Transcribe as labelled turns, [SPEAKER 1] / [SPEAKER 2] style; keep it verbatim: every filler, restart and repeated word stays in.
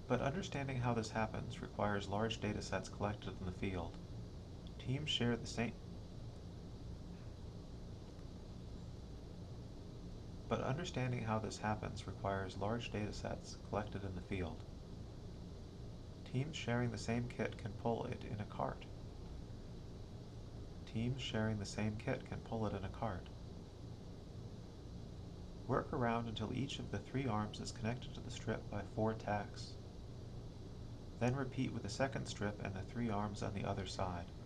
[SPEAKER 1] But understanding how this happens requires large data sets collected in the field. Teams share the same But understanding how this happens requires large data sets collected in the field. Teams sharing the same kit can pull it in a cart. Teams sharing the same kit can pull it in a cart. Work around until each of the three arms is connected to the strip by four tacks. Then repeat with the second strip and the three arms on the other side.